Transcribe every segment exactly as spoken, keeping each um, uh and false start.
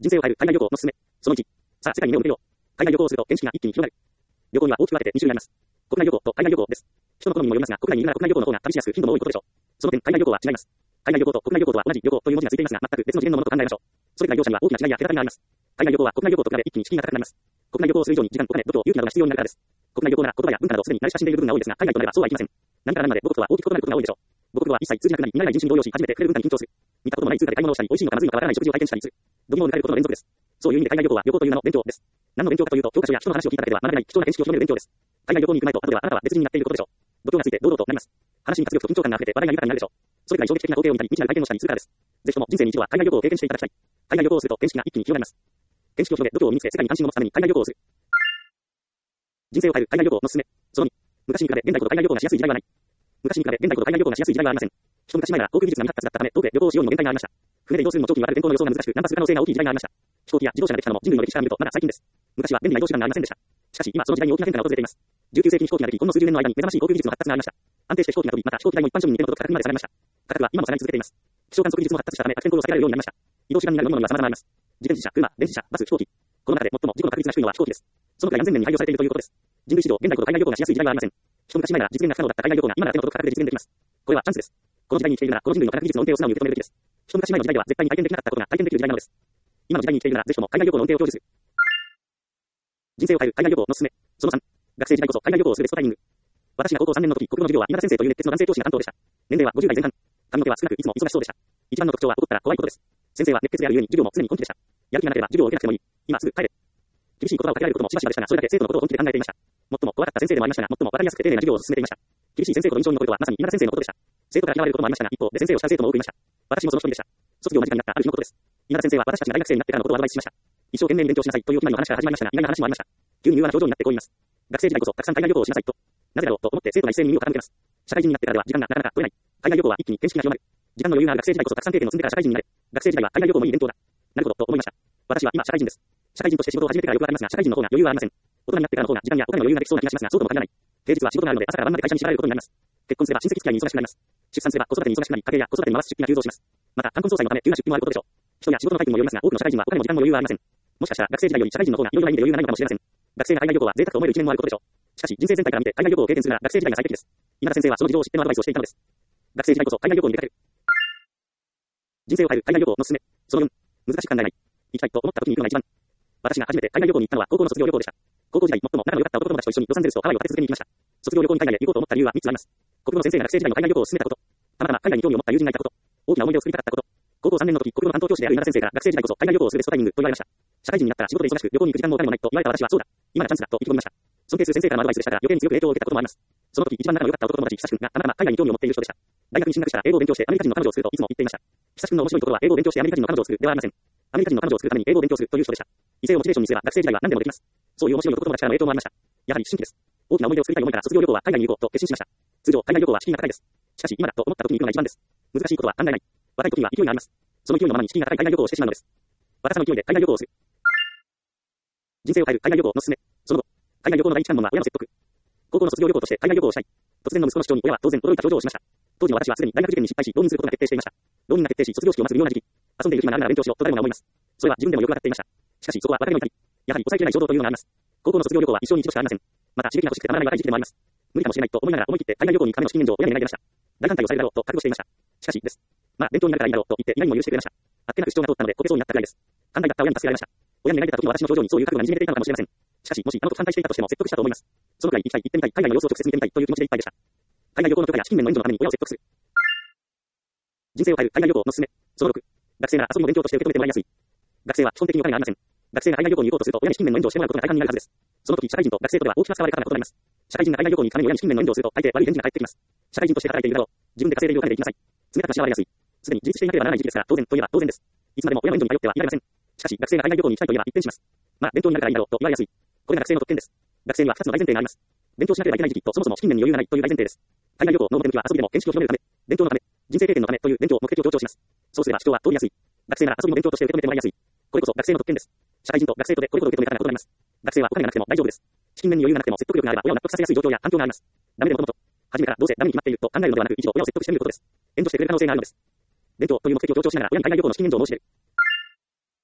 人生を変える海外旅行のすすめ。そのいち。さあ、世界に目を向けよう。海外旅行をすると見識が一気に広がる。旅行には大きく分けてに種類あります。国内旅行と海外旅行です。人の好みにもよりますが、国内にいるなら国内旅行の方が旅しやすく頻度も多いことでしょう。その点、海外旅行は違います。海外旅行と国内旅行とは同じ旅行という文字がついていますが、全く別の次元のものと考えましょう。それら両者には大きな違いや隔たりがあります。海外旅行は国内旅行と比べ一気に資金が高くなります。国内旅行をする以上に時間、お金、度胸、勇気などが必要になるからです。国内旅行なら言葉や文化などすでに慣れ親しんでいる部分が多いですが、海外となればそうはいきません。何から何まで母国とは大きく異なることが多いでしょう。母国語は一切通じなくなり、見慣れない人種に動揺し、初めて触れる文化に緊張する。見たこともない通貨で買い物をしたり、美味しいのかまずいのかわからない食事を体験したりする。度肝を抜かれることの連続です。そういう意味で海外旅行は旅行という名の勉強です。何の勉強かというと、教科書や人の話を聞いただけでは学べない貴重な見識を広める勉強です。海外旅行に行く前と後ではあなたは別人になっていることでしょう。度胸がついて堂々となります。話に活力と緊張感が溢れて話題が豊かになるでしょう。それくらい衝撃的な光景を見たり、未知なる体験をしたりするからです。ぜひとも人生に一度は海外旅行を経験していただきたい。海外旅行をすると見識が一気に広がります。見識を広げ、度胸を身につけ、世界に関心を持つために海外旅行をする。人生を変える海外旅行のすすめ。そのに。昔に比べ現代ほど海外旅行がしやすい時代はない。昔に比べ現代ほど海外旅行がしやすい時代はありません。一昔前なら航空技術が未発達だったため、遠くへ旅行をしようにも限界がありました。船で移動するのも長期にわたる天候の予想が難しく、難破する可能性が大きい時代がありました。飛行機や自動車ができたのも人類の歴史から見るとまだ最近です。昔は便利な移動手段がありませんでした。しかし今その時代に大きな変化が訪れています。じゅうきゅう世紀に飛行機ができ、ほんの数十年の間に目覚ましい航空技術の発達がありました。安定して飛行機が飛び、また飛行機代も一般庶民に手の届く価格にまで下がりました。価格は今も下がり続けています。気象観測技術も発達したため、悪天候を避けられるようになりました。移動手段になるものには様々あります。自転車、車、電子車、バス、飛行機。この中で最も事故の確率が低いのは飛行機です。そのくらい安全面に配慮されているということです。人類史上現代ほど海外旅行がしやすい時代はありません。一昔前なら実現が不可能だった海外旅行が今なら手の届く価格で実現できます。これはチャンスです。この時代に生きているなら、この人類の科学技術の恩恵を素直に受け止めるべきです。一昔前の時代では絶対に体験できなかったことが体験できる時代なのです。今の時代に生きているなら、ぜひとも海外旅行の恩恵を享受する。人生を変える海外旅行のすすめ。そのさん。学生時代こそ海外旅行をするベストタイミング。私が高校さんねんの時、国語の授業は稲田先生という熱血の男性教師が担当でした。年齢はごじゅう代前半。髪の毛は少なくいつも忙しそうでした。一番の特徴は怒ったら怖いことです。先生は熱血であるゆえに授業も常に本気でした。やる気がなければ授業を受けなくてもいい。今すぐ帰れ。厳しい言葉をかけられることもしばしばでしたが、それだけ生徒のことを本気で考えていました。最も怖かった先生でもありましたが、最も分かりやすくて丁寧な授業を進めていました。厳しい先生ほど印象に残るとはまさに稲田先生のことでした。生徒から嫌われることもありましたが、一方で先生を慕う生徒も多くいました。私もその一人でした。卒業間近になったある日のことです。稲田先生は私たちが大学生になってからのことをアドバイスしました。一生懸命に勉強しなさいという決まりの話から始まりましたが、意外な話もありました。急に柔和な表情になってこう言います。学生時代こそたくさん海外旅行をしなさいと。なぜだろうと思って生徒が一斉に耳を傾けます。社会人になってからでは時間がなかなか取れない。海外旅行は一気に見識が広まる。時間の余裕がある学生時代こそたくさん経験を積んでから社会人になれ。学生時代は海外旅行もいい勉強だ。なるほどと思いました。私は今社会人です。社会人として仕事を始めてからよくありますが、社会人の方が余裕はありません。大人になってからの方が時間やお金の余裕ができそうな気がしますが、そうとも限らない。平日は仕事があるので朝から晩まで会社に縛られることになります。結婚すれば親戚付き合いに忙しくなります。出産すれば子育てに忙しくなり、家計や子育てに回す出費が急増します。また、冠婚葬祭のため急な出費もあることでしょう。人や仕事のタイプにもよりますが、多くの社会人はお金も時間も余裕はありません。もしかしたら学生時代より社会人の方がいろいろな意味で余裕がないのかもしれません。学生が海外旅行は贅沢と思える一面もあることでしょう。しかし人生全体から見て海外旅行を経験するなら学生時代が最適です。稲田先生はその事情を知ってのアドバイスをしていたのです。学生時代こそ海外旅行に出かける。人生を変える海外旅行のすすめ。そのよん。難しく考えない。行きたいと思った時に行くのが一番。私が初めて海外旅行に行ったのは高校の卒業旅行でした。高校時代最も仲の良かった男友達と一緒にロサンゼルスとハワイを立て続けに行きました。卒業旅行に海外へ行こうと思った理由はみっつあります。国語の先生が学生時代の海外旅行を勧めたこと。たまたま海外に興味を持った友人がいたこと。大きな思い出を作りたかったこと。高校さんねんの時、国語の担当教師である稲田先生が学生時代こそ海外旅行をするベストタイミングと言われました。社会人になったら仕事で忙しく旅行に行く時間もお金もないと言われた私はそうだ。今がチャンスだと意気込みました。尊敬する先生からのアドバイスでしたから余計に強く影響を受けたこともあります。その時一番仲の良かった男友達久しくんがたまたま海外に興味を持っている人でした。大学に進学したら英語を勉強してアメリカ人の彼女を作るといつも言っていました。久しくんの面白いところは英語を勉強してアメリカ人の彼女を作るではありません。アメリカ人の彼女を作るために英語を勉強するという人でした。異性をモチベーションにすれば学生時代は何でもできます。そういう面白い男友達からの影響もありました。やはり新規です。大きな思い出を作りたい思いから卒業旅行は海外に行こうと決心しました。通常海外旅行は資金が高いです。しかし今だと思った時に行くのが一番です。難しいことは考えない。若い時は勢いがあります。その勢いのままに資金が高い海外旅行をしてしまうのです。私の勢いで海外旅行をする。人生を変える海外旅行のすすめ。その後、海外旅行の第一関門は親の説得。高校の卒業旅行として海外旅行をしたい。突然の息子の主張に親は当然驚いた表情をしました。当時の私はすでに大学受験に失敗し、浪人することが決定していました。浪人が決定し、卒業式を待つ妙な時期。遊んでいる暇があるなら勉強しようと誰もが思います。それは自分でもよくわかっていました。しかしそこは別れの痛み。やはり抑えきれない衝動というのがあります。高校の卒業旅行は一生に一度しかありません。また刺激が欲しくてたまらない若い時期でもあります。無理かもしれないと思いながら思い切って海外旅行に金の資金援助を親に願い出ました。大反対をされるだろうと覚悟していました。しかしです。まあ勉強になるからいいだろうと言って意外にも許してくれました。あっけなく主張が通ったのでこけそうになったくらいです。寛大だった親に助けられました。親に願い出た時の私の表情にそういう覚悟がにじみ出ていたのかもしれません。しかしもしあの時反対していたとしても説得したと思います。そのくらい行きたい行ってみたい海外の様子を直接見てみたいという気持ちでいっぱいでした。海外旅行の許可や資金面の援助のために親を説得する。人生を変える海外旅行のすすめ。そのろく。学生なら遊びも勉強として受け止めてもらいやすい。学生は基本的にお金がありません。学生が海外旅行に行こうとすると親に資金面の援助をしてもらうことが大半になるはずです。その時社会人と学生とでは大きな差があるからなことになります。社会人が海外旅行に行くために親に資金面の援助をすると大抵悪い返事が返ってきます。社会人として働いているだろう。自分で稼いでいるお金で行きなさい。冷たく失われやすい。すでに自立していなければならない時期ですから当然といえば当然です。いつまでも親の援助に頼ってはいられません。しかし学生が海外旅行に行きたいといえば一転します。まあ勉強になるからいいだろうと言われやすい。これが学生の特権です。学生にはふたつの大前提があります。勉強しなければいけない時期とそもそも資金面に余裕がないという大前提です。海外旅行の目的は遊びでも見識を広めるため、勉強のため、人生経験のためという勉強目的を強調します。そうすれば主張は通りやすい。学生なら遊びも勉強として受け止めてもらいやすい。これこそ学生の特権です。社会人と学生とでこれほど受け止め方が異なります。学生はお金がなくても大丈夫です。資金面に余裕がなくても説得力があれば親を納得させやすい状況や環境があります。ダメでもともと、初めからどうせダメに決まっていると考えるのではなく、一度親を説得してみることです。援助してくれる可能性があるのです。勉強という目的を強調しながら親に海外旅行の資金援助を申し出る。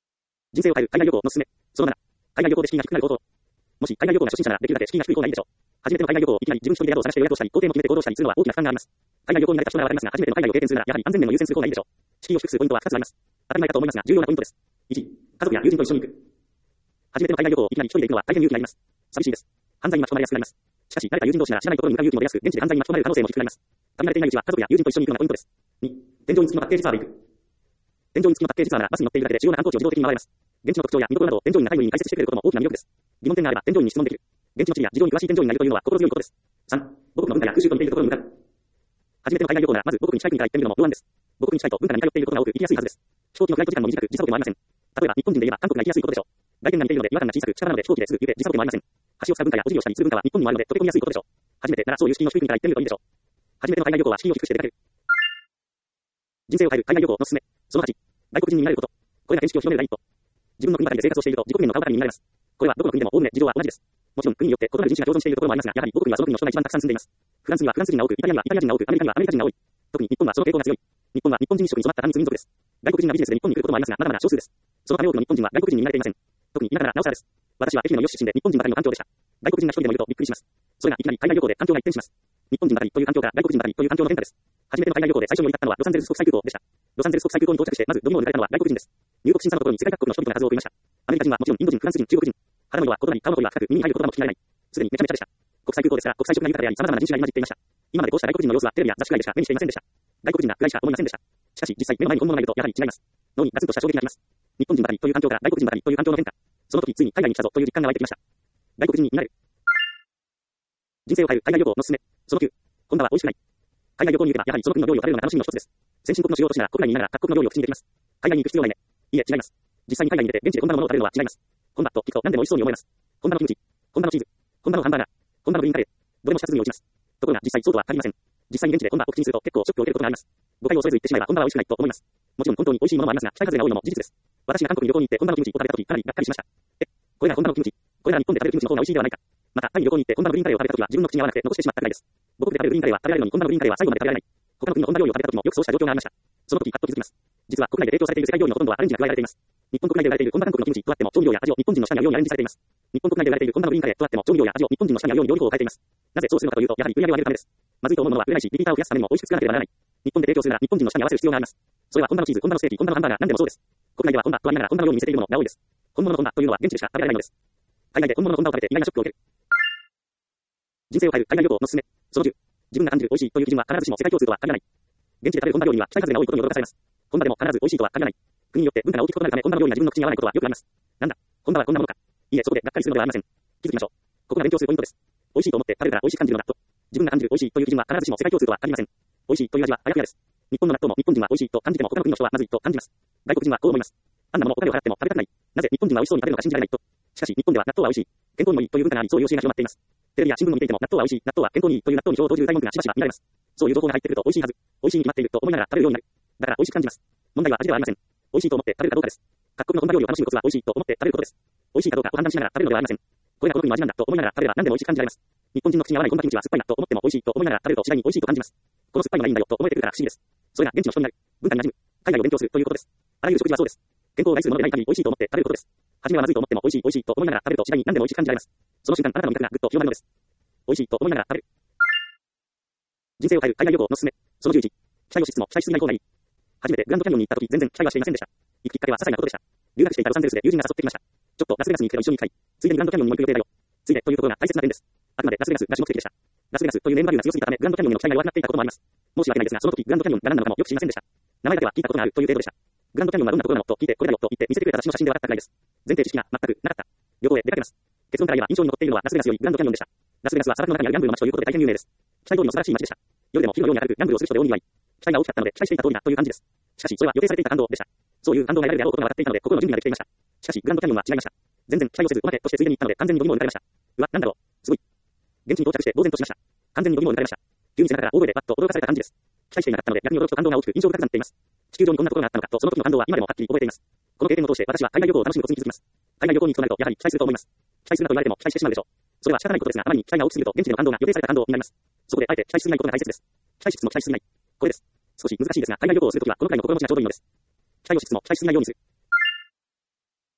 人生を変える海外旅行のすすめ。そのなな。海外旅行で敷居が低くなる行動。もし海外旅行が初心者ならできるだけ敷居が低い方がいいでしょう。初めての海外旅行をいきなり自分一人で宿を探して予約をしたり、行程も決めて行動したりするのは大きな負担があります。海外旅行に慣れた人ならわかりますが、初めての海外を経験するならやはり安全面を優先する方がいいでしょう。敷居を低くするポイントはふたつあります。当たり前かと思いますが、重要なポイントです。いち、家族や友人と一緒に行く。初めての海外旅行をいきなり一人で行くのは大変勇気がいります。寂しいです。犯罪に巻き込まれやすくなります。しかし、誰か友人同士なら知らないところに向かう勇気も出やすく、現地で犯罪に巻き込まれる可能性も低くなります。旅慣れていないうちは家族や友人と一緒に行くのがポイントです。に、添乗員付きのパッケージツアーで行く。添乗員付きのパッケージツアーならバスに乗っているだけで主要な観光地を自動的に回れます。現地の特徴や見どころなどを添乗員がタイムリーに解説してくれることも大きな魅力です。疑問点があれば添乗員に質問できる。現地の地理や事情に詳しい添乗員がいるというのは心強いことです。さん、母国の文化や風習と似ているところに向かう。初めての海外旅行ならまず母国に近い国から行ってみるのも不安です。母国に近いと文化に似通っていることが多く行きやすいはずです。飛行機のフライト時間も短く時差ボケもありません。例えば日本人で言えば韓国が行きやすいことでしょう。外見が似ているので違和感が小さく近場なので飛行機ですぐ行けて時差ボケもありません。橋を使う文化やお辞儀をしたりする文化は日本にもあるので溶け込みやすいことでしょう。初めてならそういう敷居の低い国から行ってみるといいでしょう。初めての海外旅行は敷居を低くして出かける。人生を変える海外旅行のすすめ。そのはち、外国人になれること。これが見識を広める第一歩。自分の国ばかりで生活をしていると自国民の顔ばかりになれます。これはどこの国でもおおむね事情は同じです。もちろん国によって異なる人種が共存しているところもありますが、やはり母国にはその国の人が一番たくさん住んでいます。フランスにはフランス人が多く、イタリアにはイタリア人が多く、アメリカにはアメリカ人が多い。特に日本はその傾向が強い。日本は日本人一色に染まった単一民族です。外国人がビジネスで日本に来ることもありますが、まだまだ少数です。そのため多くの日本人は外国人に慣れていません。特に田舎ならなおさらです。私は愛媛のヨシ出身で日本人ばかりの環境でした。外国人が一人でもいるとびっくりします。それがいきなり海外旅行で環境が一変します。日本人ばかりという環境から外国人ばかりという環境の変化です。初めての海外旅行で最初に降り立ったのはロサンゼルス国際空港でした。ロサンゼルス国際空港に到着してまず飲み物を抜かれたのは外国人です。入国審査のところに世界各国の人々が数多くいました。アメリカ人はもちろんインド人、フランス人、中国人。肌の色は異なり顔の彫りは深く耳に入る言葉も聞き慣れない。すでにめちゃめちゃでした。国際空港ですから国際色が豊かであり様々な人種が入り混じっていました。今までこうした外国人の様子はテレビや雑誌くらいでしか目にしていませんでした。外国人が暗いしか思いませんでした。しかし実際目の前に本物がいるとやはり違います。脳にガツンとした衝撃があります。日本人ばかりという環境から外国人ばかりという環境の変化。その時ついに海外に来たぞという実感が湧いてきました。外国人になる。人生を変える海外旅行のすすめ。そのきゅう、本場は美味しくない。海外旅行に行けばやはりその国の料理を食べるのが楽しみの一つです。先進国の主要都市なら国内にいながら各国の料理を口にできます。海外に行く必要ないね。いえ、違います。実際に海外に出て現地で本場のものを食べるのは違います。本場と聞くと何でも美味しそうに思います。本場のキムチ、本場のチーズ、本場のハンバーガー、本場のグリーンカレー、どれも舌鼓に落ちます。ところが実際そうとは限りません。実際に現地で本場を口にすると結構ショックを受けることがあります。誤解を恐れず言ってしまえば本場は美味しくないと思います。もちろん本当に美味しいものもありますが、期待外れが多いのも事実です。私が韓国に旅行に行って本場のキムチを食べた時かなりがっかりしました。え、これが本場のキムチ、これが日本で食べるキムチの方が美味しいではないか。またタイに旅行に行って本場のグリーンカレーを食べた時は自分の口に合わなくて残してしまったくらいです。母国で食べるグリーンカレーは食べられるのに本場のグリーンカレーは最後まで食べられない。他の国の本場料理を食べた時もよくそうした状況がありました。その時パッと気づきます。実は国内で提供されている世界料理のほとんどはアレンジが加えられています。日本国内で売られている本場韓国のキムチとあっても調味料や味を日本人の舌に合うようにアレンジされています。日本国内で売られている本場のグリーンカレーとあっても調味料や味を日本人の舌に合うように料理法を変えています。なぜそうするのかというと、やはり売り上げを上げるためです。まずいと思うものは売れないし、リピーターを増やすためにも美味しく作らなければならない。日本で提供するなら日本人の舌に合わせる必要があります。それは本場のチーズ、本場のステーキ、本場のハンバーガー、何でもそうです。国内では本場とありながら本場のように見せているものが多いです。本物の本場というのは現地でしか食べられないのです。海外で本物の本場を食べて意外なショックを受ける。人生を変える海外旅行のすすめ。そのじゅう、自分が感じる美味しいという基準は必ずしも世界共通とは限らない。現地で食べる本場料理は期待外れが多いことに驚かされます。本場でも必ず美味しいとは限らない。国によって文化が大きく異なるため本場の料理が自分の口に合わないことはよくあります。なんだ、本場はこんなものか。いえ、そこでがっかりするのではありません。気づきましょう。ここが勉強するポイントです。美味しいと思って食べるから美味しく感じるの納豆。自分が感じる美味しいという基準は必ずしも世界共通とは限りません。美味しいという味はあやふやです。日本の納豆も日本人は美味しいと感じても他の国の人はまずいと感じます。外国人はこう思います。あんなものお金を払っても食べたくない。なぜ日本人は美味しそうに食べるのか信じられないと。しかし日本では納豆は美味しい。健康にもいいという文化があり、そういう教えが広まっています。テレビや新聞を見ていても納豆は美味しい、納豆は健康にいいという納豆に票を投じる大文句がしばしば見られます。そういう情報が入ってくると美味しいはず。美味しいに決まっていると思いながら食べるようになる。だから美味しく感じます。問題は味ではありません。美味しいと思って食べるかどうかです。各国の本場料理を楽しむコツは美味しいと思って食べることです。美味しいかどうかを判断しながら食べるのではありません。これがこの国の味なんだと思いながら食べれば何でも美味しく感じられます。日本人の口に合わない本場キムチは酸っぱいなと思っても美味しいと思いながら食べると次第に美味しいと感じます。この酸っぱいのがいいんだよと思えてくるから不思議です。それが現地の人になる。文化に馴染む。海外を勉強するということです。あらゆる食事はそうです。健康を害するものでない限り美味しいと思って食べることです。初めはまずいと思っても美味しい美味しいと思いながら食べると次第に何でも美味しく感じられます。その瞬間あなたの味覚がぐっと広まるのです。美味しいと思いながら食べる。人生を変える海外旅行のすすめ。そのじゅういち、期待をしつつも期待しすぎない方がいい。初めてグランドキャニオンに行った時全然期待はしていませんでした。行くきっかけは些細なことでした。留学していたロサンゼルスで友人が誘ってきました。ちょっとラスベガスに行くけど一緒に行きたい。ついでにグランドキャニオンにも行く予定だよ。ついでというところが大切な点です。あくまでラスベガスが主目的でした。ラスベガスというネームバリューが強すぎたためグランドキャニオンへの期待が弱くなっていたこともあります。申し訳ないですが、その時グランドキャニオンが何なのかもよく知りませんでした。名前だけは聞いたことがあるという程度でした。グランドキャニオンはどんなところなのと聞いてこれだよと言って見せてくれた雑誌の写真で笑ったくらいです。前提知識が全くなかった。旅行へ出かけます。結論から言えば印象に残っているのはラスベガスよりグランドキャニオンでした。ラスベガスは砂漠の中にあるギャンブルの街ということで大変有名です。期待通りの素晴らしい街でした。夜でも昼のように明るくギャンブルをする人で大にぎわい。期待が大きかったので期待していた通りだという感じです。しかしそれは予定されていた感動でした。そういう感動が得られるであろうことが分かっていたので心の準備ができていました。しかしグランドキャニオンは違いました。全然期待をせずおまけとしてついでに行ったので完全に度肝を抜かれました。うわ、なんだろう、すごい。現地に到着して呆然としました。完全に度肝を抜かれました。急に背中から大声でバッと驚かされた感じです。期待していなかったので逆に驚きと感動が大きく印象深くなっています。地球上にこんなことがあったのかとその時の感動は今でもはっきり覚えています。この経験を通して私は海外旅行を楽しむコツに気づきます。海外旅行に行くとなるとやはり期待すると思います。期待するなと言われても期待してしまうでしょう。それは仕方ないことですが、あまりに期待が大きすぎると現地での感動が予定された感動になります。そこであえて期待しすぎないことが大切です。期待しつつも期待しすぎない。これです。少し難しいですが、海外旅行をするときはこのくらいの心持ちがちょうどいいのです。期待をしつつも期待しすぎないようにする。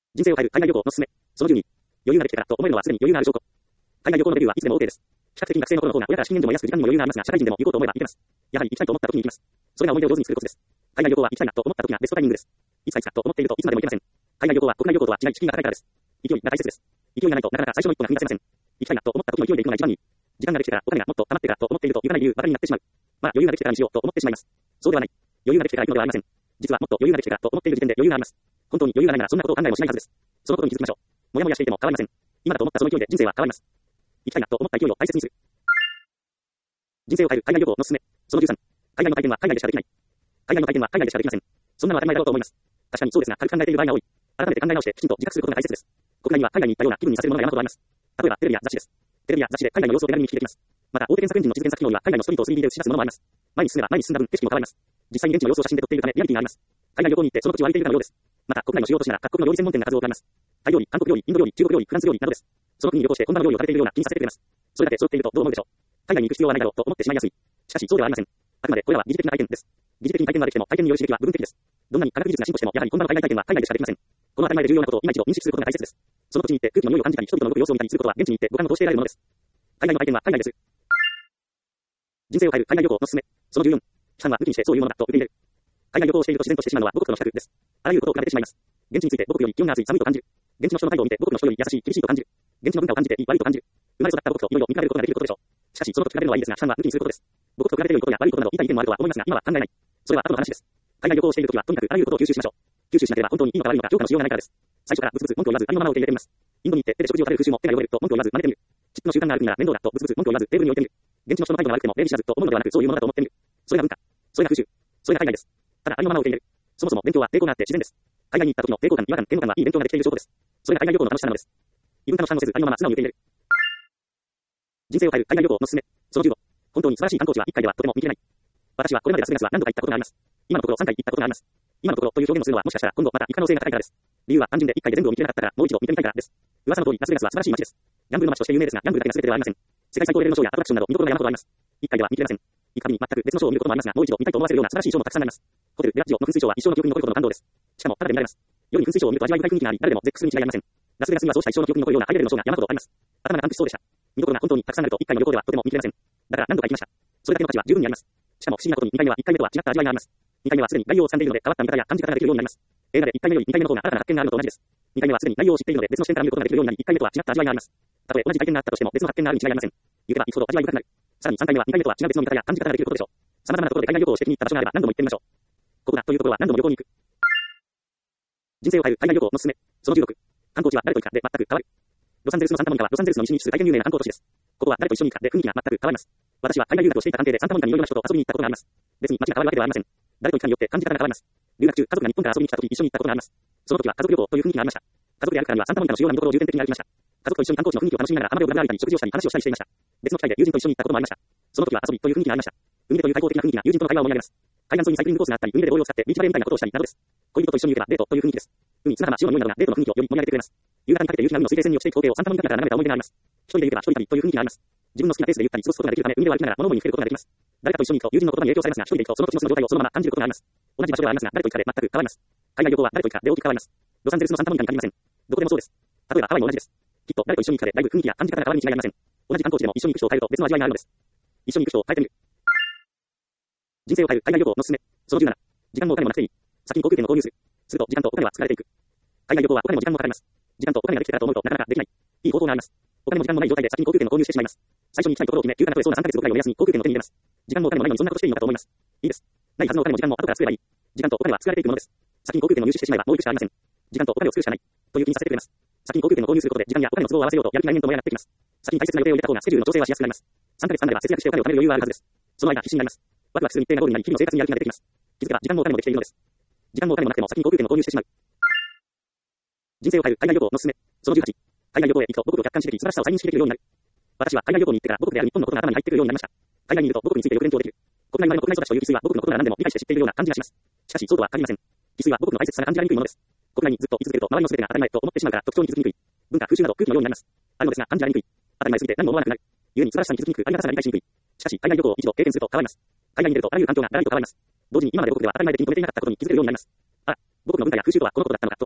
人生を変える海外旅行のすすめ。そのじゅうに。余裕ができてからと思えるのはすでに余裕がある証拠。海外旅行のレビューはいつでも OK です。比較的学生の頃の方が親から資金援助も安く時間にも余裕がありますが、社会人でも行こうと思えば行けます。やはり行きたいと思った時に行きます。それが思い出を上手にするコツです。海外旅行は行きたいなと思った時がベストタイミングです。いつかいつかと思っているといつまでも行けません。海外旅行は国内旅行とは違い資金が高いからです。勢いが大切です。勢いがないとなかなか最初の一歩が踏み出せません。行きたいなと思った時の勢いで行くのが一番いい。時間ができてからお金がもっと溜まってからと思っていると行かない理由ばかりになってしまう。まあ余裕ができてからにしようと思ってしまいます。そうではない。余裕ができてから行くのではありません。実はもっと余裕ができてからと思っている時点で余裕があります。本当に余裕がないならそんなことを考えもしないはずです。そのことに気づきましょう。もやもやしていても変わりません。今だと思ったその勢いで人生は変わります。行きたいなと思った勢いを大切にする。人生を変える海外旅行のすすめ。そのじゅうさん。海外の体験は海外でしかできない。海外の体験は海外でしかできません。そんなのは当たり前だろうと思います。確かにそうですが、軽く考えている場合が多い。改めて考え直してきちんと自覚することが大切です。国内には海外に行ったような気分にさせるものが山ほどあります。例えばテレビや雑誌です。テレビや雑誌で海外の様子を手軽に見聞きできます。また大手検索エンジンの実現作機能には海外のストリートを スリーディー で映し出すものもあります。前に進めば前に進んだ分景色も変わります。実際に現地の様子を写真で撮っているためリアリティがあります。海外旅行に行ってその土地を歩いているかのようです。また国内の主要都市なら各国の料理専門店が数多くあります。タイ料理、韓国料理、インド料理、中国料理、フランス料理などです。その国に旅行して本場の料理を食べているような気にさせてくれます。それだけ揃っているとどう思うでしょう。海外に行く必要はないだろうと思ってしまいやすい。しかしそうではありません。あくまでこれらは疑似的な体験です。疑似的に体験ができても体験による刺激は部分的です。どんなに科学技術が進歩してもやはり本場の海外体験は海外でしかできません。この当たり前で重要なことを今一度認識することが大切です。その土地に行って空気の匂いを感じたり人々の動く様子を見たりすることは現地に行って五感を通して得られるものです。海外の体験は海外です。人生を変える海外旅行のすすめ。そのじゅうよん。期間は抜きにしてそういうものだと受け入れる。海外旅行をしていると自然としてしまうのは母国との比較です。あらゆることを比べてしまいます。現地について母国より気温が暑い寒いと感じる。現地の人の態度を見て母国の人より優しい厳しいと感じる。現地の文化を感じていい悪いと感じる。生まれ育った母国といろいろ見比べることができることでしょう。しかしそのと比べるのはいいですが期間は抜きにすることです。母国と比べて良いことや悪いことなど言いたい意見もあるとは思いますが今は考えない。それは後の話です。海外旅行をしているときはとにかくあらゆることを吸収しましょう。吸収しなければ本当にいいのか悪いのか評価のしようがないからです。最初からブツブツ文句を言わずありのままを受け入れてみます。インドに行って手で食事を食べる風習も手が汚れると文句を言わず真似てみる。チップの習慣がある国なら面倒だとブツブツ文句を言わずテーブルに置いてみる。現地の人の態度が悪くても礼儀知らずと思うのではなくそういうものだと思ってみる。それが文化。それが風習。それが海外です。ただありのままを受け入れる。そもそも勉強は抵抗があって自然です。海外に行った時の抵抗感、違和感、嫌悪感はいい勉強ができている証拠です。それが海外旅行の楽しさなのです。異文化の反応せずありのまま素直に受け入れる。人生を変える海外旅行のすすめ。そのじゅうご。本当に素晴らしい観光地はいっかいではとても見切れない。私はこれまでラスベガスは何度か行ったことがあります。今のところさんかい行ったことがあります。今のところという表現をするのはもしかしたら今度また行く可能性が高いからです。理由は単純でいっかいで全部を見切れなかったからもう一度見てみたいからです。噂の通りラスベガスは素晴らしい街です。ギャンブルの街として有名ですがギャンブルだけが全てではありません。世界最高レベルのショーやアトラクションなど見どころが山ほどあります。いっかいでは見切れません。行くたびに全く別のショーを見ることもありますがもう一度見たいと思わせるような素晴らしいショーもたくさんあります。ホテル、レラジオの噴水ショーは一生の記憶に残るほどの感動です。しかもタダで見られます。夜に噴水ショーを見ると味わい深い雰囲気があり誰でも絶句するに違いありません。ラスベガスにはそうした一生の記憶に残るようなハイレベルのショーが山ほどあります。頭がパンクしそうでした。見どころが本当にたくさんあるといっかいの旅行ではとても見切れません。だから何度か行きました。それだけの価値は十分にあります。しかも不思議なことににかいめはいっかいめとは違った味わいがあります。にかいめはすでに内容を掴んでいるので変わった見方や感じ方ができるようになります。映画でいっかいめよりにかいめの方が新たな発見があるのと同じです。にかいめはすでに内容を知っているので別の視点から見ることができるようになりいっかいめとは違った味わいがあります。たとえ同じ体験があったとしても別の発見があるに違いありません。言うてば行くほど味わい深くなる。さらにさんかいめはにかいめとは違う別の見方や感じ方ができることでしょう。様々なところで海外旅行をして気に入った場所があれば何度も行ってみましょう。ここだというところは何度も旅行に行く。人生を変える海外旅行のすすめ。そのじゅうろく。観光地は誰と行くかで全く変わる。ロサンゼルスのサンタモニカはロサンゼルスの西に位置する大変有名な観光都市です。ここは誰と一緒に行くかで雰囲気が全く変わります。私は海外留学をしていた関係でサンタモニカにいろいろな人と遊びに行ったことがあります。別に街が変わるわけではありません。誰と行くかによって感じ方が変わります。留学中、家族が日本から遊びに来た時一緒に行ったことがあります。その時は家族旅行という雰囲気がありました。家族で歩くからにはサンタモニカの主要な見どころを重点的に歩きました。家族と一緒に観光地の雰囲気を楽しみながら浜辺をぶらぶら歩いたり食事をしたり話をしたりしていました。別の機会で友人と一緒に行ったこともありました。その時は遊びという雰囲気がありました。海でという対抗的な雰囲気が友人との会話を盛り上げます。海岸沿いにサイクリングコースがあったり海でボールを使ってビーチバレーみたいなことをしたりなどです。恋人と一緒に行けばデートという雰囲気です。海、砂浜、潮の匂いなどがデートの雰囲気をより盛り上げてくれます。夕方にかけて夕日が海の水平線に落ちていく光景をサンタモニカから眺めた思い出があります。一人で行けば一人旅という雰囲気があります。自分の好きなペースでゆったり過ごすことができるため海では歩きながら物思いにふけることができます。誰かと一緒に行くと友人の言葉に影響されますが一人で行くとその土地の状態をそのまま感じることがあります。同じ場所ではありますが誰と行くかで全く変わります。海外旅行は誰と行くかで大きく変わります。ロサンゼルスのサンタモニカに限りません。どこでもそうです。例えばハワイも同じです。きっと誰と一緒に行くかでだいぶ雰囲気や感じ方が変わるに違いありません。同じ観光地でも一緒に行く人を変えると別の味わいがあるのです。一緒に行く人を変えてみる。人生を変える海外旅行のすすめ。そのじゅうなな。時間もお金もなくていい。先に航空券を購入する。すると時間とお金は作られていく。海外旅行はお金も時間もかかります。時間とお金ができてからと思うとなかなかできない。いい方法があります。お金も時間もない状態で先に航空券を購入してしまいます。最初に行きたいところを決め、休暇が取れそうなさんかげつごかいを目安に航空券を手に入れます。時間もお金もないのにそんなことしていいのかと思います。いいです。ないはずのお金も時間も後から作ればいい。時間とお金は作られていくものです。先に航空券を入手してしまえばもう行くしかありません。時間とお金を作るしかない。という気にさせてくれます。先に航空券を購入することで時間やお金の都合を合わせようとやる気が念と燃え上がってきます。先に大切な予定を入れた方がスケジュールの調整はしやすくなります。さんかげつかんでは節約してお金を貯める余裕はあるはずです。その間必死になります。ワクワクする日程がゴールになり日々の生活にやる気が出てきます。気づけば時間もお金もできているのです。時間もお金もなくても先に航空券を購入してしまう。人生を変える海外旅行のすすめ。そのじゅうはち。海外旅行へ行くと母国を客観視でき素晴らしさを再認識できるようになる。私は海外旅行に行ってから母国である日本のことが頭に入ってくるようになりました。海外にいると母国についてよく勉強できる。国内生まれの国内育ちという翡翠は母国のことが何でも理解して知っているような感じがします。しかしそうとは限りません。翡翠は母国の大切さが感じられにくいものです。国内にずっと居続けると周りの全てが当たり前と思ってしまうから特徴に気づきにくい。文化、風習など空気のようになります。あるのですが感じられにくい。当たり前すぎて何も思わなくなる。故に素晴らしさに気づきにくくありがたさが理解しにくい。しかし海外旅行を一度経験すると変わります。海外に出るとあらゆる環境がガラリと変わります。同時に今まで母国では当たり前で気に留めていなかったことに気づけるようになります。あ、母国の文化や風習とはこのことだったのかと。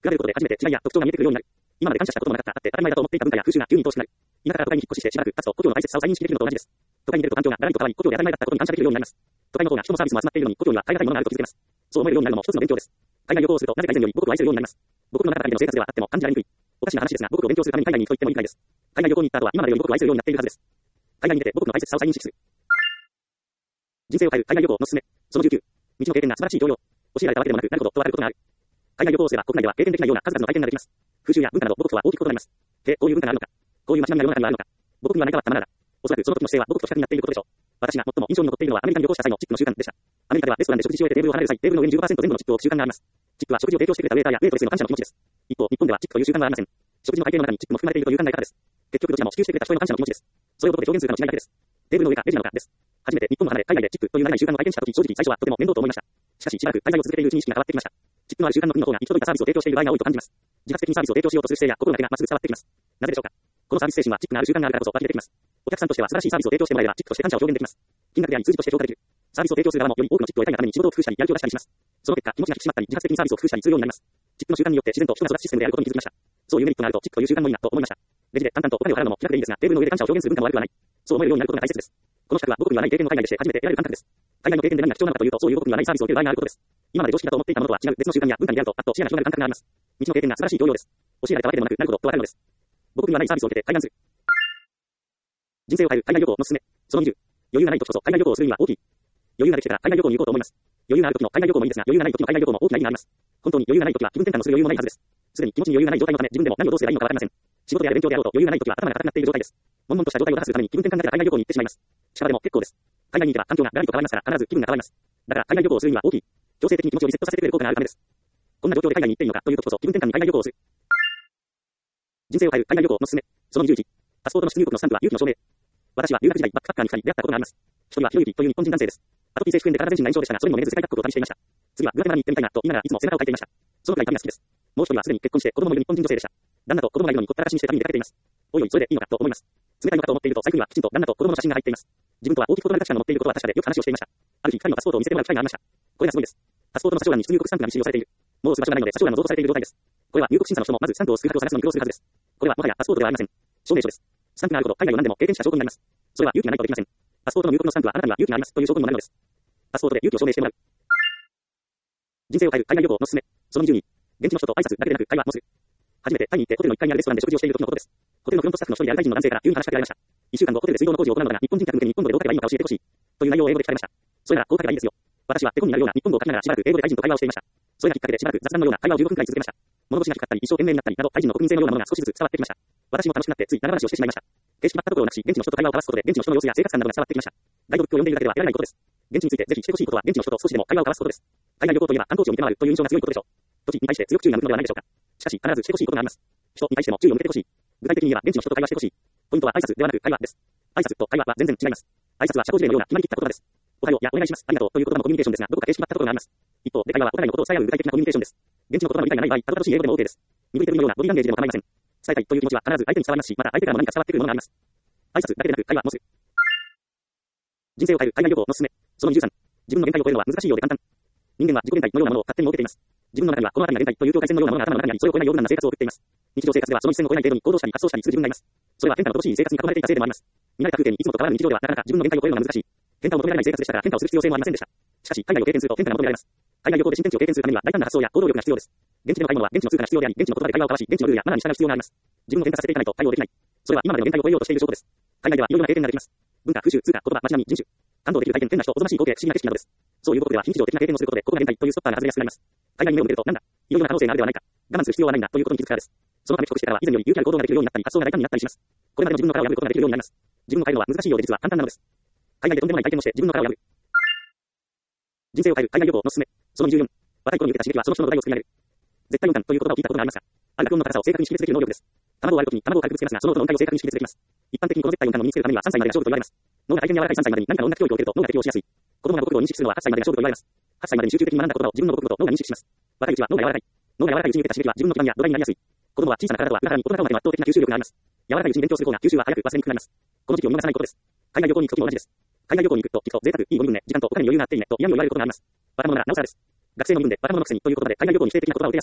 比べることで初めて違いや特徴が見えてくるようになる。今まで感謝したこともなかった、あって当たり前だと思っていた文化や風習が急に愛おしくなる。田舎から都会に引っ越ししてしばらく経つと故郷の大切さを再認識できるのと同じです。都会に出ると環境がガラリと変わり、故郷で当たり前だったことに感謝できるようになります。都会の方が人もサービスも集まっているのに、故郷には耐え難いものがあると気づけます。そう思えるようになるのも一つの勉強です。海外旅行をすると、なぜか以前より母国を愛するようになります。母国の中だけでの生活ではあっても感じられにくい。おかしな話ですが、母国を勉強するために海外に行くと言ってもいいくらいです。海外旅行に行った後は今までより母国を愛するようになっているはずです。海外に出て母国の大切さを再認識する。人生を変える海外旅行のすすめ。そのじゅうきゅう。未知の経験が素晴らしい教養。教えられたわけでもなく、なるほどとわかることがある。海外旅行をすれば国内では経験できないような数々の体験ができます。風習や文化など母国とは大きく異なります。へ、こういう文化があるのか。こういう街並みが世の中にはあるのか。母国には成り代わったままだ。おそらくその時の姿勢は母国と比較になっていることでしょう。私が最も印象に残っているのはアメリカに旅行した際のチップの習慣でした。アメリカではレストランで食事し終えてテーブルを離れる際、テーブルの上に じゅっパーセント 前後のチップを置く習慣があります。チップは食事を提供してくれたウェーターやウェイトレスへの感謝の気持ちです。一方、日本ではチップという習慣はありません。食事の会計の中にチップも含まれているという考え方です。結局どちらも支給してくれた人への感謝の気持ちです。それをどこで表現するかの違いだけです。テーブルの上かレジなのかです。初めて日本を離れ海外でチップという慣れない習慣を体験したとき、正直最初はとても面倒と思いました。しかししばらく滞在を続けているうちに意識が変わってきました。チップのある習慣の国の方が行き届いたサービスを提供している場合が多いと感じます。自発的にサービスを提供しようとする姿勢や心がけがまっすぐ伝わってきます。なぜでしょうか。このサービス精神はチップがある習慣があるからこそ湧き出てきます。お客さんとしては素晴らしいサービスを提供してもらえればチップとして感謝を表現できます。金額であり数字として評価できる。サービスを提供する側もより多くのチップを得たいがために仕事を工夫したりやる気を出したりします。その結果、気持ちが引き締まったり自発的にサービスを工夫したりするようになります。チップの習慣によって自然と人が育つシステムであることに気づきました。そういうメリットがあるとチップという習慣もいいなと思いました。レジで淡々とお金を払うのも気楽でいいですが、テーブルの上で感謝を表現する文化も悪くはない。そう思えるようになることが大切です。この資格は母国にはない経験の海外でして初めて得られる感覚です。海外の経験で何が貴重なのかというと、そういう母国にはないサービスを受ける場合があることです。今まで常識だと思っていたものとは違う別の習慣や文化に出会うと、あっと視野が広がる感覚があります。未知の経験が素晴らしい教養です。教えられたわけでもなく、なるほどとわかるのです。母国にはないサービスを受けて海外する。人生を変える海外旅行のすすめ。そのにじゅう。余裕がない時こそ海外旅行をする意味は大きい。余裕ができてから海外旅行に行こうと思います。余裕がある時の海外旅行もいいですが、余裕がない時の海外旅行も大きな意味があります。本当に余裕がない時は気分転換をする余裕もないはずです。すでに気持ちに余裕がない状態のため、自分でも何をどうすればいいのかわかりません。仕事や勉強であろうと余裕がない時は頭が硬くなっている状態です。悶々とした状態を打破するために気分転換がてら海外旅行に行ってしまいます。力でも結構です。海外に行けば環境がガラリと変わりますから必ず気分が変わります。だから海外旅行をするには大きい。強制的に気持ちをリセットさせてくれる効果があるためです。こんな状況で海外に行っていいのかという時こそ気分転換に海外旅行をする。人生を変える海外旅行のすすめ。そのにじゅういち。パスポートの出入国のスタンプは勇気の証明。私は留学時代バックパッカーにふたり出会ったことがあります。ひとりはひろゆきという日本人男性です。アトピー性皮膚炎で体全身が炎症でしたが、それにもめず世界各国を旅していました。次はグアテマラに行ってみたいなと言いながらいつも背中をかいていました。そのくらい旅が好きです。もう一人はすでに結婚して子供もいる日本人女性でした。旦那と子供がいるのにほったらかしにして旅に出かけています。おいおいそれでいいのかと思います。冷たいのかと思っていると財布にはきちんと旦那と子供の写真が入っています。自分とは大きく異なる価値観を持っていることは確かでよく話をしていました。ある日二人のパスポートを見せてもらう機会がありました。これがすごいです。パスポートの車掌欄に出入国スタンプがびっしり押されている。もう押す場所がないので車掌欄の像とされている状態です。これは入国審査の人もまずスタンプを押す空白を探すのに苦労するはずです。これはもはやパスポートではありません。証明書です。スタンプがあるほど海外を何でも経験した証拠になります。それは勇気がないとできません。パスポートの入国のスタンプはあなたには勇気がありますという証拠にもなるのです。パスポートで勇気を証明してもらう。人生を変える海外旅行のすすめ。そのにじゅうに。現地の人と挨拶だけでなく会話もする。初めてタイに行ってホテルのいっかいにあるレストランで食事をしている時のことです。ホテルのフロントスタッフの一人でアルバイトの男性から急に話しかけられました。いっしゅうかんごホテルで水道の工事を行うのだが日本人客向けに日本語でどう書けばいいのか教えてほしい。という内容を英語で聞かれました。それならこう書けばいいですよ。私は手本になるような日本語を書きながらしばらく英語でタイ人と会話をしていました。それがきっかけでしばらく雑談のような会話をじゅうごふんくらい続けました。物腰が低かったり一生懸命になったりなどタイ人の国民性のようなものが少しずつ伝わってきました。私も楽しくなってつい長話をしてしまいました。決して全くところをなくし現地の人と会話を交わすことで現地の人の様子や生活感などが伝わってきました。ガイドブックを読んでいるだけでは得られないことです。現地についてぜひしてほしいことは現地の人と少しでも会話を交わすことです。海外旅行といえば観光地を見て回るという印象が強いことでしょう。土地に対して強く注意が向くのではないでしょうか。しかし必ずしてほしいことがあります。人に対しても注意を向けてほしい。具体的に言えば現地の人と会話してほしい。ポイントは挨拶ではなく会話です。挨拶と会話は全然違います。挨拶は社交辞令のような決まりきった言葉です。おはようやお願いします。ありがとうという言葉のコミュニケーションですが、どこか形式化ったことがあります。一方で会話はお互いのことを伝え合う具体的なコミュニケーションです。現地の言葉の理解がない場合、たどたどしい英語でも OK です。鈍いてるようなボディランゲージでも構いません。伝えたいという気持ちは必ず相手に伝わりますし、また相手からも何か伝わってくるものがあります。挨拶だけでなく会話もする。人生を変える海外旅行のすすめ。そのにじゅうさん。自分の限界を超えるのは難しいようで簡単。人間は自己限界のようなものを勝手に設けています。自分の中にはこの辺りが限界という境界線のようなものが頭の中にあり、それを超えないような生活を送っています。日常生活ではその一線を超えない程度に行動したり発想したりする自分がいます。それは変化の乏しい生活に囲まれていたせいでもあります。見慣れた風景にいつもと変わる日常ではなかなか自分の限界を超えるのが難しい。変化を求められない生活でしたから変化をする必要性もありませんでした。しかし海外を経験すると変化が求められます。海外旅行で新天地を経験するためには大胆な発想や行動力が必要です。現地での買い物は現地の通貨が必要であり、現地の言葉で会話を交わし、現地のルールやマナーに従う必要があります。自分を変化させていかないと対応できない。それは今までの限界を超えようとしている証拠です。海外ではいろいろな経験ができます。文化、風習、通貨、言葉、街並み、人種。感動できる体験、変な人、おぞましい光景、不思議な景色などです。そういうことでは非日常的な経験をすることで、ここが限界というストッパーが外れやすくなります。海外に目を向けると、なんだ、いろいろな可能性があるではないか。我慢する必要はないんだということに気づくからです。そのため帰国してからは以前より勇気ある行動ができるようになったり、発想が大胆になったりします。これまでの自分の殻を破ることができるようになります。自分を変えるのは難しいようで実は簡単なのです。海外でとんでもない体験をして自分の殻を破る。人生を変える海外旅行のすすめ。そのにじゅうよん。若い頃に受けた刺激はその人の土台を作り上げる。絶対音感という言葉を聞いたことがありますが、ある学問の高さを正確に識別できる能力です。卵を割るときに卵を軽くつけますが、その音の音階を正確に識別できます。一般的にこの絶対音感を身につけるためにはさんさいまでが勝負と言われます。脳が大変に柔らかいさんさいまでに何かの音楽教育を受けると脳が適応しやすい。子供が母国語を認識するのははっさいまでが勝負と言われます。はっさいまでに集中的に学んだ言葉を自分の母国語と脳が認識します。若いうちは脳が柔らかい。脳が柔らかいうちに受けた刺激は自分の基盤や土台になりやすい。子供は小さな体とは裏腹に大人の方までの圧倒的な吸収力があります。柔らかいうちに勉強する方が吸収は早く忘れにくくなります。この時期を見逃さないことです。海外旅行に行く時も同じです。海外旅行に行くと聞くと贅沢、いいご身分ね、時間とお金に余裕があっていいねと嫌味を言われることがあります。バカ者ならなおさらです。学生の身分でバカ者のくせにという言葉で海外旅行に否定的な言葉を打てやすい。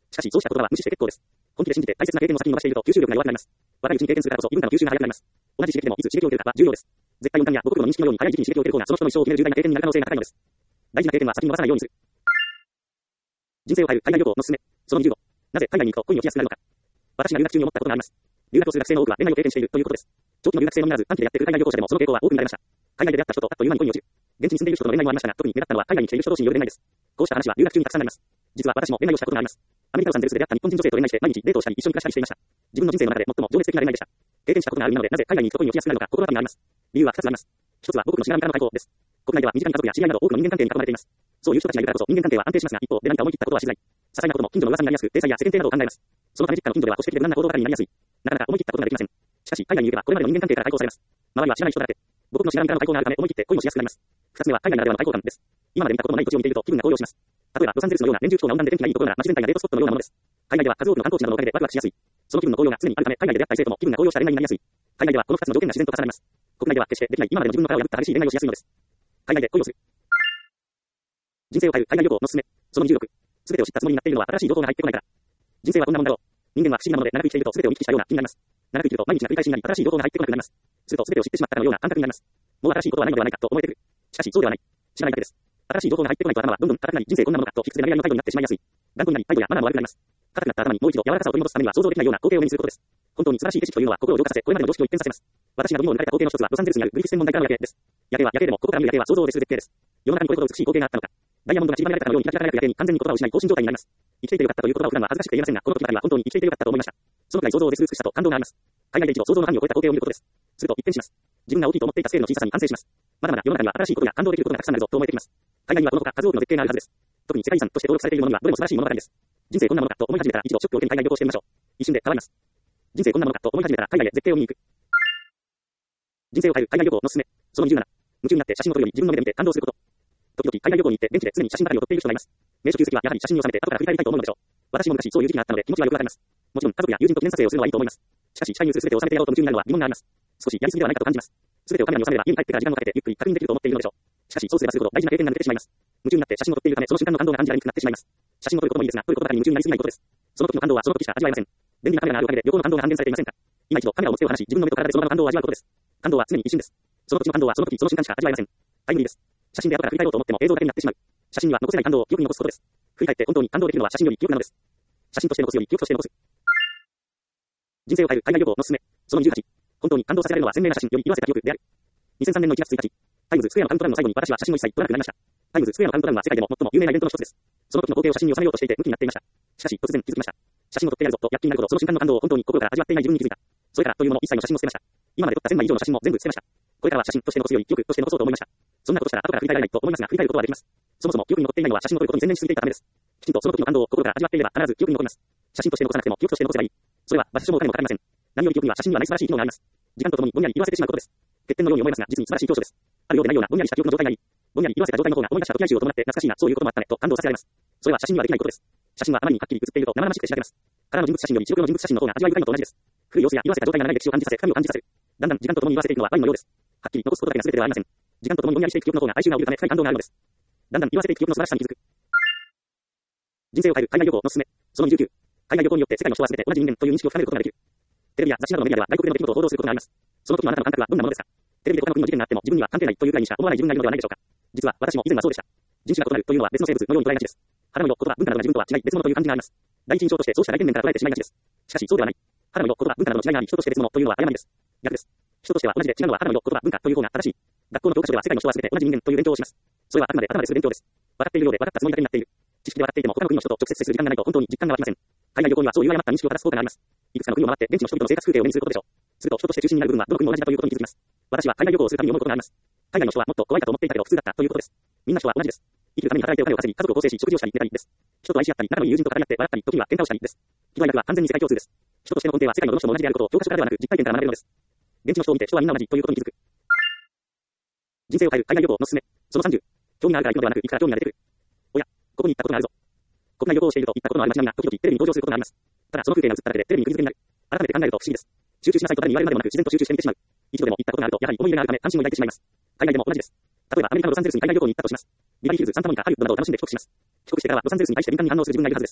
しかし、そうした言葉は無視して結構です。本気で信じて大切な経験の先に伸ばしていると吸収力が弱くなります。若いうちに経験するからこそ異文化の吸収が早くなります。同じ刺激でもいつ刺激を受けるかは重要です。絶対音感や母国語の認識のように早い時期に刺激を受ける方がその人の一生を決める重大な経験になる可能性が高いのです。大事な経験は先に伸ばさないようにする。人生を変える海外旅行のすすめ。そのにじゅうご。なぜ海外に行くと恋に落ちやすくなるのか。私が留学中に思ったことがあります。留学をする学生の多くは恋愛を経験しているということです。長期の留学生のみならず短期でやってくる海外旅行者でもその傾向は多く見られました。海外で出会った人とあっという間に恋に落ちる。現地に住んでいる人との恋愛もありましたが、特に目立ったのは海外に来ている人同士による恋愛です。こうした話は留学中にたくさんあります。実は私も恋愛をしたことがあります。アメリカ・ロサンゼルスで出会った日本人女性と恋愛して毎日デートをしたり一緒に暮らしたりしていました。自分の人生の中で最も情熱的な恋愛でした。経験したことがあるなので、なぜ海外に行くと恋に落ちやすくなるのか心当たりがあります。理由はふたつあります。ひとつは母国のシナラミからの解放です。国内では身近な家族や知り合いなど多くの人間関係に囲まれています。そういう人たちがいるからこそ人間関係は安定しますが、一方で何か思い切ったことはしづらい。些細なことも近所の噂になりやすく、体裁や世間体などを考えます。そのため実家の近所では保守的で無難な行動ばかりになりやすい。なかなか思い切ったことができません。しかし海外に行けばこれまでの人間関係から解放されます。周りは知らない人だらけ。母国のシナラミからの解放があるため思い切って恋もしやすくなります。ふたつめは海外ならではの解放感です。今まで見たことのない土地を見ていると気分が高揚します。例えばロサンゼルスのような年中気候が温暖で天気がいいところなら街全体がデートスポットのようなものです。海外では数多くの観光地などのおかげでワクワクしやすい。その気分の高揚が常にあるため海外で出会った異性とも気分が高揚した恋愛になりやすい。海外ではこのふたつの条件が自然と重なります。国内では決してできない今までの自分の殻を破った激しい恋愛をしやすいのです。海外で恋をする。人生を変える海外旅行のすすめ。そのにじゅうろく。すべてを知ったつもりになっているのは新しい情報が入ってこないから。人生はどんなもんだろう。人間は不思議なもので長く生きているとすべてを見聞きしたような気になります。長く生きると毎日が繰り返しになり新しい情報が入ってこなくなります。するとすべてを知ってしまったかのような感覚になります。もう新しいことはないのではないかと思えてくる。しかしそうではない。知らないだけです。新しい情報が入ってこないと頭はどんどん硬くなり人生こんなものかと卑屈で投げやりの態度になってしまいやすい。頑固になり態度やマナーも悪くなります。硬くなった頭にもう一度柔らかさを取り戻すためには想像できないような光景を目にすることです。本当に素晴らしい景色というのは心を浄化させ、これまでの常識を一変させます。私が度肝を抜かれた光景の一つはロサンゼルスにあるグリフィス天文台からの夜景です。夜景は夜景でもここから見る夜景は想像を絶する絶景です。世の中にこれほど美しい光景があったのか。ダイヤモンドが散りばめられたかのようにキラキラ輝く夜景に完全に言葉を失い放心状態になります。生きていてよかったという言葉を普段は恥ずかしくて言えませんが、この時ばかりは本当に生きていてよかったと思いました。そのくらい想像を絶する美しさと感動があります。海外で一度想像の範囲を超えた光景を見ることです。すると一変します。自分が大きいと思っていたスケールの小ささに反省します。まだまだ世の中には新しいことや感動できることがたくさんあるぞと思えてきます。海外にはこのほか数多くの絶景があるはずです。特に世界遺産として登録されているものにはどれも素晴らしい物語です。人生こんなものかと思い始めたら一度ショックを受けに海外旅行してみましょう。一瞬で変わります。人生こんなものかと思い始めたら海外で絶景を見に行く。人生を変える海外旅行のすすめ。そのにじゅうなな。夢中になって写真を撮るより自分の目で見て感動すること。時々海外旅行に行って現地で常に写真ばかりを撮っている人がいます。名所旧跡はやはり写真に収めて後から振り返りたいと思うのでしょう。私も昔そういう時期があったので気持ちはよくわかります。もちろん家族や友人と記念撮影をするのはいいと思います。しかし視界に映る全てを収めてやろうと夢中になるのは疑問があります。少しやりすぎではないかと感じます。全てをカメラに収めれば家に帰ってから時間をかけてゆっくり確認できると思っているのでしょう。しかしそうすればするほど大事な経験が抜けてしまいます。夢中になって写真を撮っているためその瞬間の感動が感じられにくくなってしまいます。写真を撮ることもいいですが、撮ることばかりに夢中になりすぎないことです。その時の感動はその時しか味わえません。便利なカメラがあるおかげで旅行の感動が半減されていませんか。今一度カメラを持つ手を離し自分の目と体でその場の感動を味わうことです。感動は常に一瞬です。その時の感動はその時その瞬間しか味わえません。タイムリーです。写真で後から振り返ろうと思っても映像だけになってしまう。写真には残せない感動を記憶に残すことです。振り返って本当に感動できるのは写真より記憶なのです。写真として残すより記憶として残す。人生を変える海外旅行のすすめ。そのにじゅうはち。本当に感動させられるのは鮮明な写真より色あせた記憶である。にせんさんねんのいちがつついたち。タイムズスクエアのカウントダウンの最後に私は写真を一切撮らなくなりました。タイムズスクエアのカウントダウンは世界でも最も有名なイベントの一つです。その時の光景を写真に収めようとしていてムキになっていました。しかし突然気づきました。写真を撮ってやるぞと躍起になるほどその瞬間の感動を本当に心から味わっていない自分に気づいた。それからというもの一切の写真を捨てました。今まで撮ったせんまい以上の写真も全部捨てました。これからは写真として残すより記憶として残そうと思いました。そんなことしたら後から振り返られないと思いますが振り返ることはできます。そもそも記憶に残っていないのは写真を撮ることに専念しすぎていたためです。きちんとその時の感動を心から味わっていれば必ず記憶に残ります。写真として残さなくても記憶として残せばいい。それは場所もお金もかかりません。何より記憶には写真にはない素晴らしい機能があります。時間とともにぼんやり色あせてしまうことです。欠点のように思えますが実に素晴らしい長所です。あるようでないようなぼんやりした記憶の状態がいい。ぼんやり色あせた状態の方が思い出した時来集を伴って懐かしいなそういうこともあったねと感動させられます。それは写真にはできないことです。写真はあまりにはっきり写っていると生々しくてしらけます。空の人物写真より白黒の人物写真の方が味わい深いのと同じです。古い様子や色あせた状態が長い歴史を感じさせ神を感じさせる。だんだん時間とともに色あせていくのはワインのようです。はっきり残すことだけが全てではありません。時間とともにぼんやりしていく記憶の方が哀愁が降りるため深い感動があるのです。だんだん色あせていく記憶の素晴らしさに気づく。人生を変える海外旅行のすすめ。そのにじゅうきゅう。海外旅行によって世界の人は全て同じ人間という認識を深めることができる。テレビや雑誌などのメディアでは外国での出来事を報道することがあります。その時のあなたの感覚はどんなものですか。テレビで他の国の事件があっても自分には関係ないというくらいにしか思わない自分がいるのではないでしょうか。実は私も以前はそうでした。人種が異なるというのは別の生物のように捉えがちです。肌の色、言葉、文化などが自分とは違い別物という感じがあります。第一印象としてそうした外見面から捉えてしまいがちです。しかしそうではない。肌の色、言葉、文化などの違いがあり人として別物というのは誤りです。逆です。人としては同じで違うのは肌の色、言葉、文化という方が正しい。学校の教科書では世界の人は全て同じ人間という勉強をします。それはあくまで頭でする勉強です。笑っているようで笑ったつもりだけになっている。知識で笑っていても他の国の人と直接接する時間がないと本当に実感が湧きません。海外旅行にはそういう誤った認識を正す効果があります。いくつかの国を回って現地の人々の生活風景を目にすることでしょう。すると人として中心になる部分はどの国も同じだということに気づきます。私は海外旅行をするために思うことがあります。海外の人はもっと怖いかと思っていたけど普通だったということです。みんな人は同じです。生きるために働いてお金を稼ぎ、家族を構成し、食事をしたり、出たりです。人と愛し合ったり、仲のいい友人と語り合って笑ったり、時には喧嘩をしたりです。人は役は完全に世界共通です。人としての根底は世界のどの人も同じであることを教科書からではなく実体験から学べるのです。現地の人を見て人はみんな同じということに気づく。人生を変える海外旅行のすすめ。そのさんじゅう。興味があるから行くのではなく、行くから興味が出てくる。おや、ここに行ったことがあるぞ。国内旅行をしていると行ったことのある街並みが時々テレビに登場することがあります。ただその風景が映っただけでテレビに釘付けになる。改めて考えると不思議です。集中しなさいと誰に言われるまでもなく自然と集中して見てしまう。一度でも行ったことがあるとやはり思い入れがあるため関心を抱いてしまいます。海外でも同じです。例えばアメリカのロサンゼルスに海外旅行に行ったとします。ビバリーヒルズ、サンタモニカ、ハリウッドなどを楽しんで帰国します。帰国してからはロサンゼルスに対して敏感に反応する自分がいるはずです。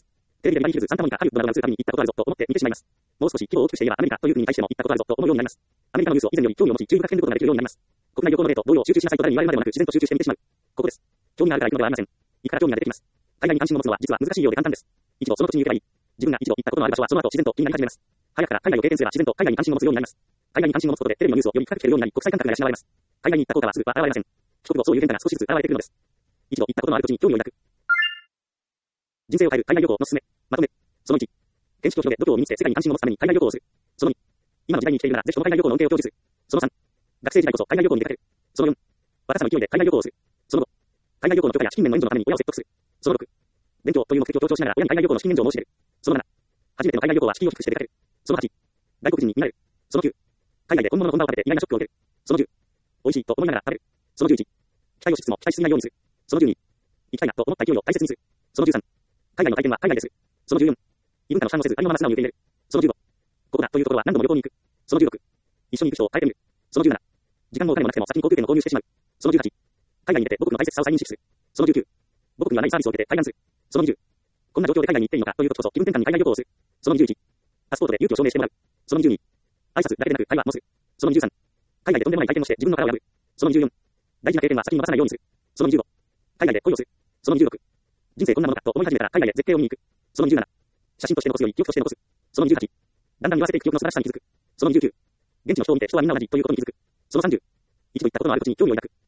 テレビで見られるサンタモニカハリウッドなどのスーパーに行ったことあるぞと思って見てしまいます。もう少し規模を大きくしていればアメリカという国に対しても行ったことあるぞと思うようになります。アメリカのニュースを以前より興味を持ち、注意深く見ることができるようになります。国内旅行の例と同様集中しなさいと誰に言われるまでもなく自然と集中して見てしまう。ここです。興味があるから行くのではありません。いくから興味が出てきます。海外に関心を持つのは実は難しいようで簡単です。一度その土地に行けばいい。自分が一度行ったことのある場所はその後自然と気になり始めます。早くから海外を経験すれば自然と海外に関心を持つようになります。海外に関心を持つことでテレビのニュースをより深く聞けるようになり国際感覚が養われます。海外に行った効果はすぐは現れません。帰国後そういう変化が少しずつ現れてくるのです。一度行ったことのある土地に興味を抱く。人生を変える海外旅行のすすめ。まとめ。そのいち。見識を広げ、度胸を身につけ世界に関心を持つために海外旅行をする。そのに。今の時代に生きているならぜひこの海外旅行の恩恵を享受する。そのさん。学生時代こそ海外旅行に出かける。そのよん。私の勢いで海外旅行をする。そのご。海外旅行の許可や資金面の援助のために親を説得する。そのろく。勉強という目的を強調しながら親に海外旅行の資金援助を申し出る。そのなな。初めての海外旅行は敷居を低くして出かける。そのはち。外国人に見られる。そのきゅう。海外で本物の本場を食べて意外なショックを受ける。そのじゅう。美味しいと思いながら食べる。そのじゅういち。期待をしつつも期待しすぎないようにする。そのじゅうに。行きたいなと思った勢いを大切にする。そのじゅうさん。海外の体験は海外でする。そのじゅうよん。異文化の負担をせずありのまま素直に受け入れる。そのじゅうご。ここだというところは何度も旅行に行く。そのじゅうろく。一緒に行く人を変えてみる。そのじゅうなな。時間もお金もなくても先に航空券を購入してしまう。そのじゅうはち。海外に出て母国の大切さを再認識する。そのじゅうきゅう。母国にはないサービスを受けて対談する。そのにじゅう。こんな状況で海外に行っていいのかという時こそ気分転換に海外旅行をする。そのにじゅういち。パスポートで勇気を証明してもらう。そのにじゅうに。挨拶だけでなく会話もする。そのにじゅうさん。海外でとんでもない体験をして自分の殻を破る。そのにじゅうよん。大事な経験は先に逃さないようにする。そのにじゅうご。海外で恋をする。そのにじゅうろく。人生こんなものかと思い始めたら海外で絶景を見に行く。そのにじゅうなな。写真として残すより記憶として残す。そのにじゅうはち。だんだん言わせていく記憶の素晴らしさに気づく。そのにじゅうきゅう。現地の人を見て人はみんな同じということに気づく。そのさんじゅう。一度行ったことのある土地に興味を抱く。